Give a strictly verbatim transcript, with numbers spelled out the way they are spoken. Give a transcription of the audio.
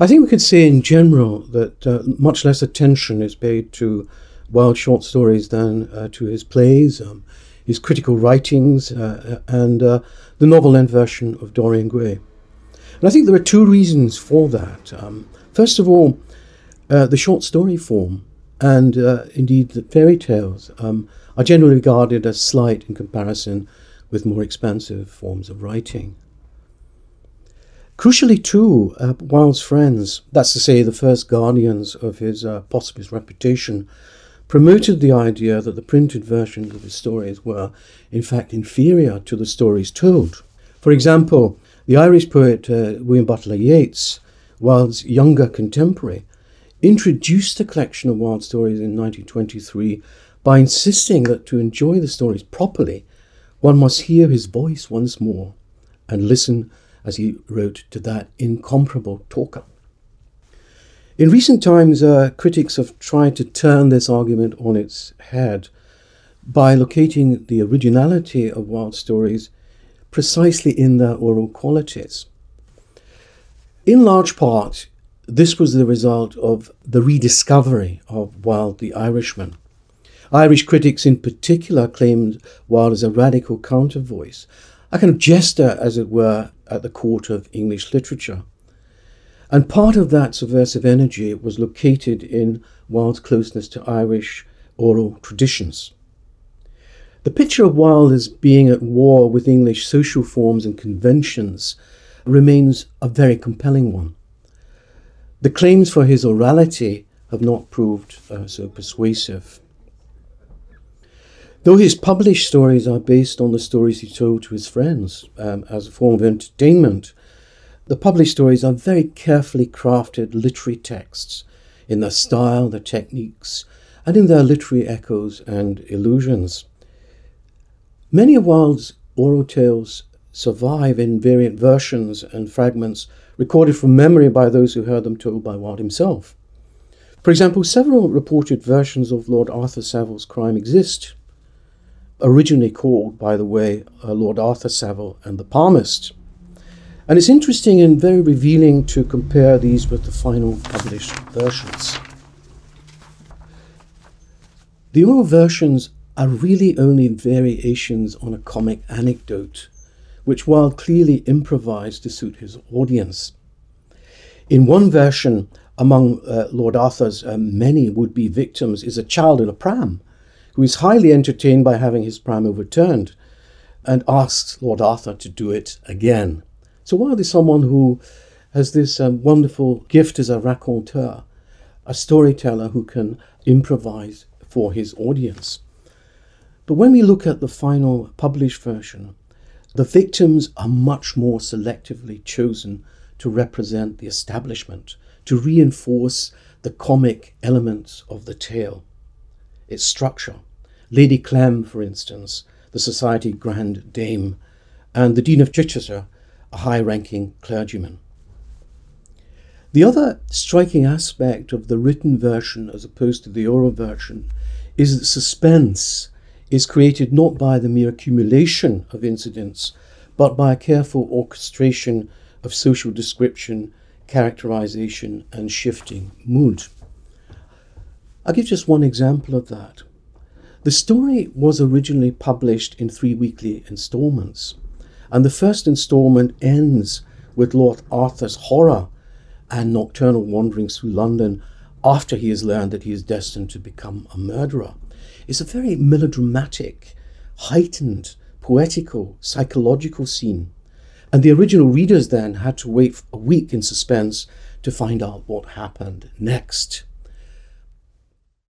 I think we could say in general that uh, much less attention is paid to Wilde's short stories than uh, to his plays, um, his critical writings, uh, and uh, the novel-length version of Dorian Gray. And I think there are two reasons for that. Um, first of all, uh, the short story form and uh, indeed the fairy tales um, are generally regarded as slight in comparison with more expansive forms of writing. Crucially too, uh, Wilde's friends, that's to say the first guardians of his uh, posthumous reputation, promoted the idea that the printed versions of his stories were in fact inferior to the stories told. For example, the Irish poet uh, William Butler Yeats, Wilde's younger contemporary, introduced the collection of Wilde stories in nineteen twenty-three by insisting that to enjoy the stories properly, one must hear his voice once more and listen, as he wrote, to that incomparable talker. In recent times, uh, critics have tried to turn this argument on its head by locating the originality of Wilde's stories precisely in their oral qualities. In large part, this was the result of the rediscovery of Wilde the Irishman. Irish critics in particular claimed Wilde as a radical counter-voice, a kind of jester, as it were, at the court of English literature. And part of that subversive energy was located in Wilde's closeness to Irish oral traditions. The picture of Wilde as being at war with English social forms and conventions remains a very compelling one. The claims for his orality have not proved uh, so persuasive. Though his published stories are based on the stories he told to his friends um, as a form of entertainment, the published stories are very carefully crafted literary texts in their style, their techniques, and in their literary echoes and illusions. Many of Wilde's oral tales survive in variant versions and fragments recorded from memory by those who heard them told by Wilde himself. For example, several reported versions of Lord Arthur Saville's Crime exist, originally called, by the way, uh, Lord Arthur Saville and the Palmist. And it's interesting and very revealing to compare these with the final published versions. The oral versions are really only variations on a comic anecdote, which Wilde clearly improvised to suit his audience. In one version, among uh, Lord Arthur's uh, many would-be victims is a child in a pram, who is highly entertained by having his pram overturned, and asks Lord Arthur to do it again. So Wilde is someone who has this um, wonderful gift as a raconteur, a storyteller who can improvise for his audience. But when we look at the final published version, the victims are much more selectively chosen to represent the establishment, to reinforce the comic elements of the tale, its structure. Lady Clem, for instance, the society grand dame, and the Dean of Chichester, a high-ranking clergyman. The other striking aspect of the written version as opposed to the oral version is that suspense is created not by the mere accumulation of incidents, but by a careful orchestration of social description, characterization, and shifting mood. I'll give just one example of that. The story was originally published in three weekly installments, and the first installment ends with Lord Arthur's horror and nocturnal wanderings through London after he has learned that he is destined to become a murderer. It's a very melodramatic, heightened, poetical, psychological scene. And the original readers then had to wait a week in suspense to find out what happened next.